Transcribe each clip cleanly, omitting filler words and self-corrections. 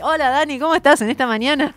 Hola Dani, ¿cómo estás en esta mañana?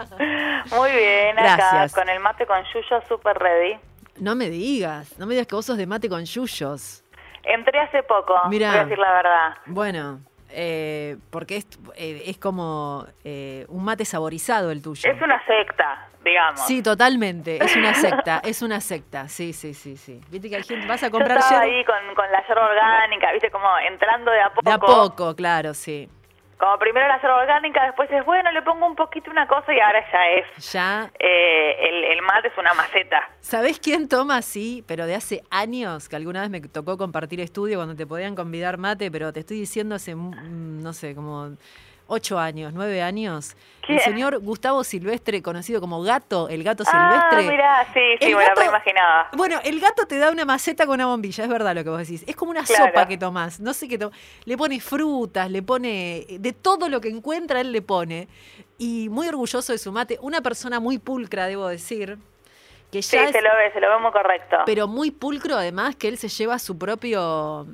Muy bien, Gracias. acá con el mate con yuyo super ready. No me digas que vos sos de mate con yuyos. Entré hace poco, Mirá, voy a decir la verdad. bueno, porque es como un mate saborizado el tuyo. Es una secta, digamos. Sí, totalmente, es una secta, sí. Viste que hay gente, vas a Yo comprar estaba yerba. ahí con la yerba orgánica, viste, como entrando de a poco. De a poco, claro, sí. Como primero la yerba orgánica, después es bueno, le pongo un poquito una cosa y ahora ya es. Ya. El mate es una maceta. ¿Sabés quién toma así, pero de hace años? Que alguna vez me tocó compartir estudio cuando te podían convidar mate, pero te estoy diciendo hace, no sé, como 8 años, 9 años. ¿Quién? El señor Gustavo Silvestre, conocido como Gato, el Gato Silvestre. Ah, mirá, sí, El me gato, lo reimaginaba. Bueno, el Gato te da una maceta con una bombilla, es verdad lo que vos decís. Es como una Claro. sopa que tomás. No sé qué le pone frutas, le pone de todo lo que encuentra, él le pone. Y muy orgulloso de su mate. Una persona muy pulcra, debo decir. Que Sí, ya se lo ve muy correcto. pero muy pulcro además, que él se lleva su propio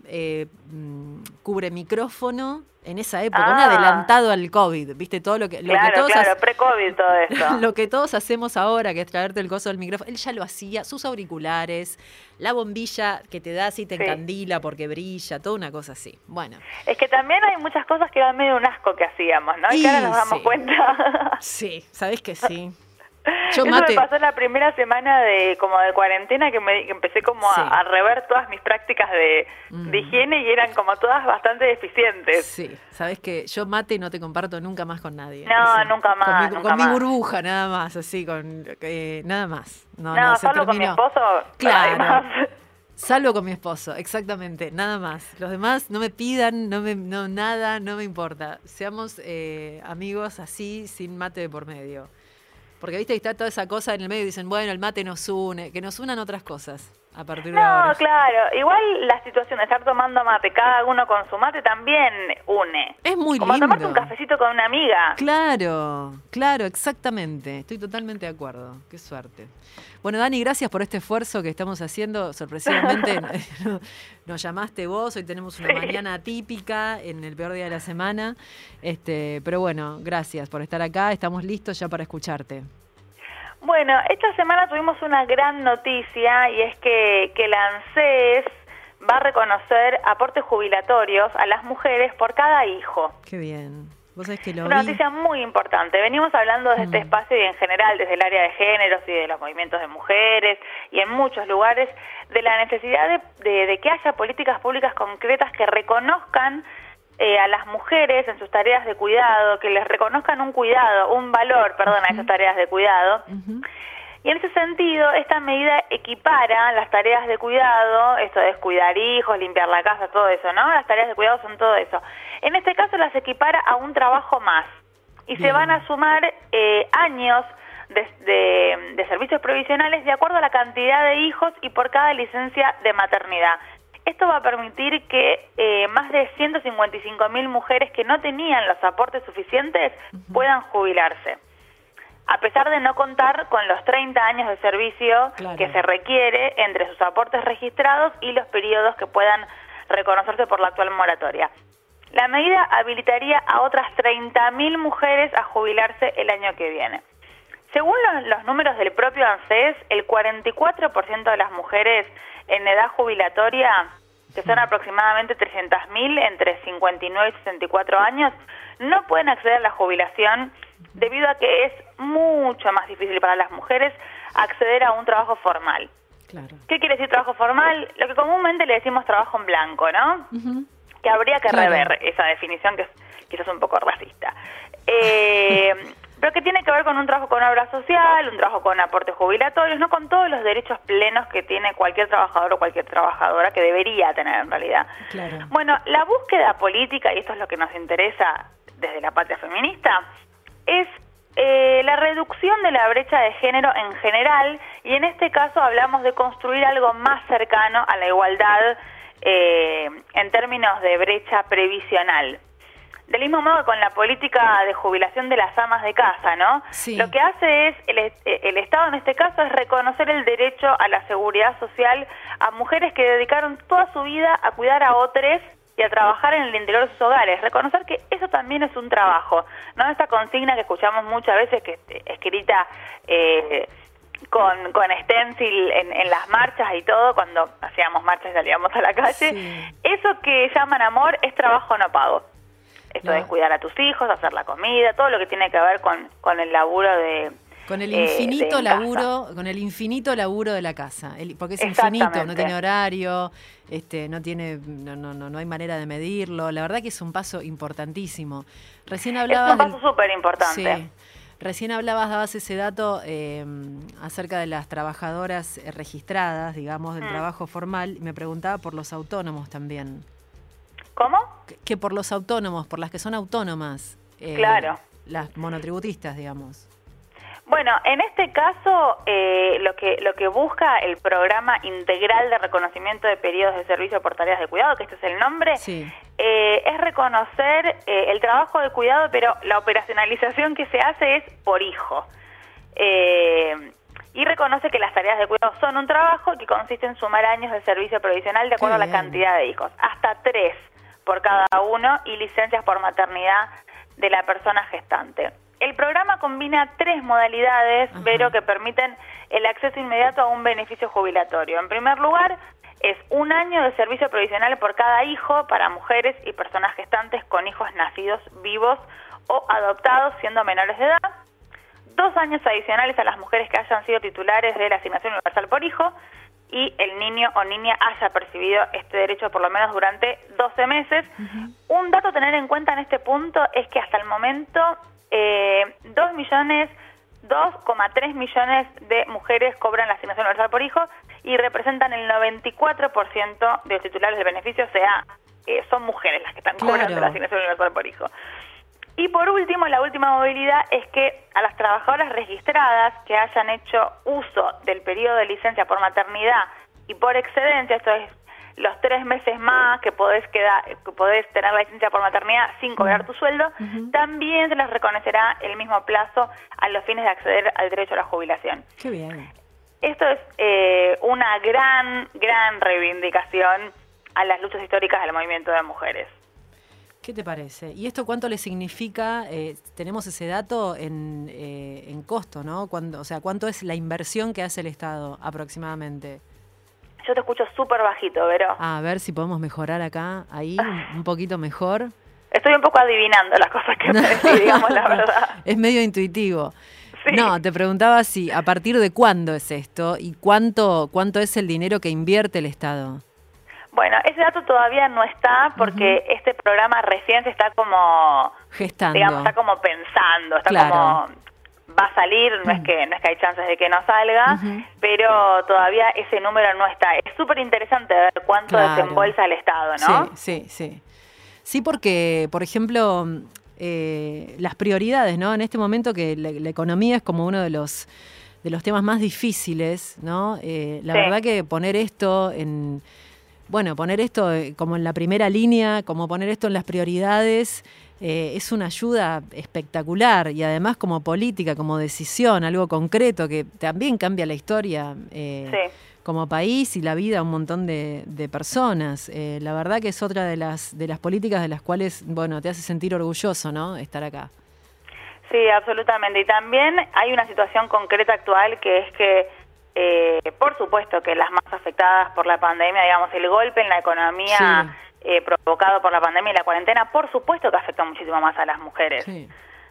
cubre micrófono en esa época, un adelantado al COVID, ¿viste? Todo lo que Claro, pre-COVID todo esto. lo que todos hacemos ahora, que es traerte el coso del micrófono, él ya lo hacía, sus auriculares, la bombilla que te da así, te encandila porque brilla, toda una cosa así. Bueno. Es que también hay muchas cosas que eran medio un asco que hacíamos, ¿no? Y que ahora nos damos cuenta. Sí, ¿sabés que sí? Eso me pasó la primera semana de cuarentena que empecé como a rever todas mis prácticas de higiene y eran como todas bastante deficientes. Sí, sabes que yo mate no te comparto nunca más con nadie. No, así, nunca más. Con mi burbuja nada más, así, con nada más. No, solo con mi esposo. Claro. Además. Salvo con mi esposo, exactamente, nada más. Los demás no me pidan, nada, no me importa. Seamos amigos así, sin mate de por medio. Porque viste que está toda esa cosa en el medio y dicen, bueno, el mate nos une, que nos unan otras cosas a partir de ahora. No, claro, igual la situación de estar tomando mate, cada uno con su mate también une. Es muy como lindo. Como tomarte un cafecito con una amiga. Claro, exactamente. Estoy totalmente de acuerdo. Qué suerte. Bueno, Dani, gracias por este esfuerzo que estamos haciendo. Sorpresivamente nos llamaste vos. Hoy tenemos una mañana atípica en el peor día de la semana. Pero bueno, gracias por estar acá. Estamos listos ya para escucharte. Bueno, esta semana tuvimos una gran noticia y es que la ANSES va a reconocer aportes jubilatorios a las mujeres por cada hijo. Qué bien. ¿Vos sabés que lo Una vi? noticia muy importante. Venimos hablando desde este espacio y en general desde el área de géneros y de los movimientos de mujeres y en muchos lugares de la necesidad de que haya políticas públicas concretas que reconozcan a las mujeres en sus tareas de cuidado, que les reconozcan un valor a esas tareas de cuidado. Y en ese sentido, esta medida equipara las tareas de cuidado, esto es cuidar hijos, limpiar la casa, todo eso, ¿no? Las tareas de cuidado son todo eso. En este caso las equipara a un trabajo más. Y se van a sumar años de servicios provisionales de acuerdo a la cantidad de hijos y por cada licencia de maternidad. Esto va a permitir que más de 155.000 mujeres que no tenían los aportes suficientes puedan jubilarse, a pesar de no contar con los 30 años de servicio que se requiere entre sus aportes registrados y los periodos que puedan reconocerse por la actual moratoria. La medida habilitaría a otras 30.000 mujeres a jubilarse el año que viene. Según los números del propio ANSES, el 44% de las mujeres en edad jubilatoria, que son aproximadamente 300.000 entre 59 y 64 años, no pueden acceder a la jubilación debido a que es mucho más difícil para las mujeres acceder a un trabajo formal. Claro. ¿Qué quiere decir trabajo formal? Lo que comúnmente le decimos trabajo en blanco, ¿no? Que habría que rever esa definición que es quizás un poco racista. Pero que tiene que ver con un trabajo con obra social, un trabajo con aportes jubilatorios, no con todos los derechos plenos que tiene cualquier trabajador o cualquier trabajadora, que debería tener en realidad. Claro. Bueno, la búsqueda política, y esto es lo que nos interesa desde la patria feminista, es la reducción de la brecha de género en general, y en este caso hablamos de construir algo más cercano a la igualdad en términos de brecha previsional. Del mismo modo que con la política de jubilación de las amas de casa, ¿no? Sí. Lo que hace es, el Estado en este caso, es reconocer el derecho a la seguridad social a mujeres que dedicaron toda su vida a cuidar a otros y a trabajar en el interior de sus hogares, reconocer que eso también es un trabajo, no esta consigna que escuchamos muchas veces, que escrita con stencil en las marchas y todo, cuando hacíamos marchas y salíamos a la calle. Sí. Eso que llaman amor es trabajo no pago. Esto es cuidar a tus hijos, hacer la comida, todo lo que tiene que ver con el laburo de... Con el infinito laburo, con el infinito laburo de la casa, porque es infinito, no tiene horario, no hay manera de medirlo. La verdad que es un paso importantísimo. Recién hablabas es un paso súper importante. Sí, recién dabas ese dato acerca de las trabajadoras registradas, digamos, del trabajo formal. Me preguntaba por los autónomos también. ¿Cómo? Que por los autónomos, por las que son autónomas. Claro. Las monotributistas, digamos. Bueno, en este caso, lo que busca el Programa Integral de Reconocimiento de Periodos de Servicio por Tareas de Cuidado, que este es el nombre, sí. Es reconocer el trabajo de cuidado, pero la operacionalización que se hace es por hijo. Y reconoce que las tareas de cuidado son un trabajo que consiste en sumar años de servicio provisional de acuerdo a la cantidad de hijos, hasta 3 por cada uno, y licencias por maternidad de la persona gestante. El programa combina 3 modalidades, Vero, que permiten el acceso inmediato a un beneficio jubilatorio. En primer lugar, es 1 año de servicio provisional por cada hijo para mujeres y personas gestantes con hijos nacidos vivos o adoptados siendo menores de edad. 2 años adicionales a las mujeres que hayan sido titulares de la asignación universal por hijo y el niño o niña haya percibido este derecho por lo menos durante 12 meses. Un dato a tener en cuenta en este punto es que hasta el momento 2,3 millones de mujeres cobran la asignación universal por hijo y representan el 94% de los titulares del beneficio, o sea, son mujeres las que están cobrando la asignación universal por hijo. Y por último, la última movilidad es que a las trabajadoras registradas que hayan hecho uso del periodo de licencia por maternidad y por excedencia, esto es los 3 meses más que podés tener la licencia por maternidad sin cobrar tu sueldo, también se les reconocerá el mismo plazo a los fines de acceder al derecho a la jubilación. Qué bien. Esto es una gran reivindicación a las luchas históricas del movimiento de mujeres. ¿Qué te parece? ¿Y esto cuánto le significa? Tenemos ese dato en costo, ¿no? ¿Cuánto es la inversión que hace el Estado aproximadamente? Yo te escucho súper bajito, Vero. A ver si podemos mejorar acá, ahí, un poquito mejor. Estoy un poco adivinando las cosas que me decís, digamos la verdad. Es medio intuitivo. Sí. No, te preguntaba si a partir de cuándo es esto y cuánto es el dinero que invierte el Estado. Bueno, ese dato todavía no está porque este programa recién se está como gestando, digamos, está como pensando, está como va a salir, no es que hay chances de que no salga, pero todavía ese número no está. Es súper interesante ver cuánto desembolsa el Estado, ¿no? Sí, porque, por ejemplo, las prioridades, ¿no? En este momento que la economía es como uno de los temas más difíciles, ¿no? La verdad que poner esto como en la primera línea, como poner esto en las prioridades, es una ayuda espectacular y además como política, como decisión, algo concreto que también cambia la historia como país y la vida a un montón de personas. La verdad que es otra de las políticas de las cuales, te hace sentir orgulloso, ¿no? Estar acá. Sí, absolutamente. Y también hay una situación concreta actual que es que por supuesto que las más afectadas por la pandemia, digamos, el golpe en la economía provocado por la pandemia y la cuarentena, por supuesto que afecta muchísimo más a las mujeres. Sí.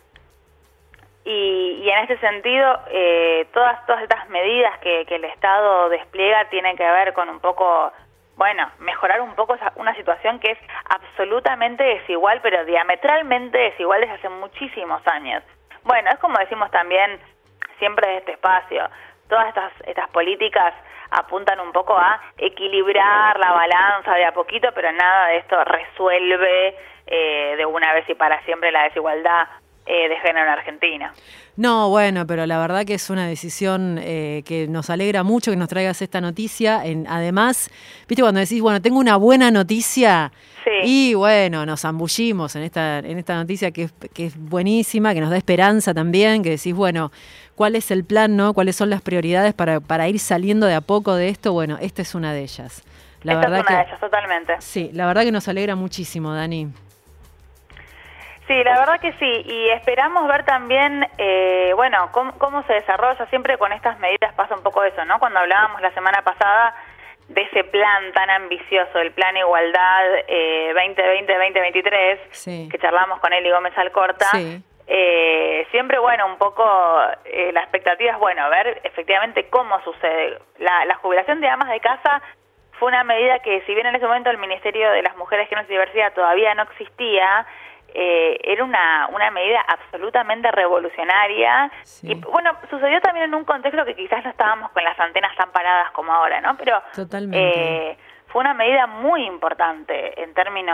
Y en ese sentido, todas estas medidas que el Estado despliega tienen que ver con un poco, mejorar un poco una situación que es absolutamente desigual, pero diametralmente desigual desde hace muchísimos años. Es como decimos también siempre desde este espacio, todas estas políticas apuntan un poco a equilibrar la balanza de a poquito, pero nada de esto resuelve de una vez y para siempre la desigualdad de género en Argentina. No, pero la verdad que es una decisión que nos alegra mucho que nos traigas esta noticia. Además, viste cuando decís, tengo una buena noticia, y nos zambullimos en esta noticia que es buenísima, que nos da esperanza también, que decís, ¿cuál es el plan, no? ¿Cuáles son las prioridades para ir saliendo de a poco de esto? Esta es una de ellas. La Esta verdad es una de que ellas, totalmente. sí, la verdad que nos alegra muchísimo, Dani. Sí, la verdad que sí, y esperamos ver también, bueno, cómo se desarrolla. Siempre con estas medidas pasa un poco eso, ¿no? Cuando hablábamos la semana pasada de ese plan tan ambicioso, el Plan Igualdad 2020-2023, Sí. que charlamos con Eli Gómez Alcorta, Sí. siempre, bueno, un poco la expectativa es, bueno, ver efectivamente cómo sucede. La jubilación de amas de casa fue una medida que, si bien en ese momento el Ministerio de las Mujeres, Géneros y Diversidad todavía no existía, era una medida absolutamente revolucionaria. Sí. Y bueno, sucedió también en un contexto que quizás no estábamos con las antenas tan paradas como ahora, ¿no? Pero Totalmente. fue una medida muy importante en términos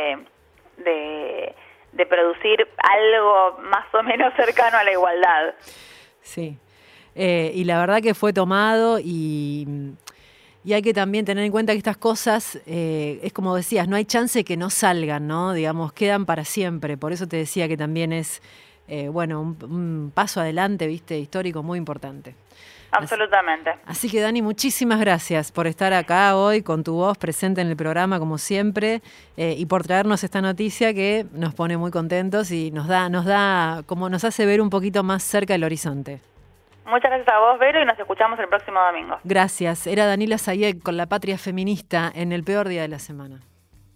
de producir algo más o menos cercano a la igualdad. Sí. Y la verdad que fue tomado y hay que también tener en cuenta que estas cosas, es como decías, no hay chance que no salgan, ¿no? Digamos, quedan para siempre. Por eso te decía que también es, bueno, un paso adelante, ¿viste? Histórico muy importante. Absolutamente. Así que, Dani, muchísimas gracias por estar acá hoy con tu voz presente en el programa, como siempre, y por traernos esta noticia que nos pone muy contentos y nos da, como nos hace ver un poquito más cerca el horizonte. Muchas gracias a vos, Vero, y nos escuchamos el próximo domingo. Gracias. Era Danila Sayek con La Patria Feminista en el peor día de la semana.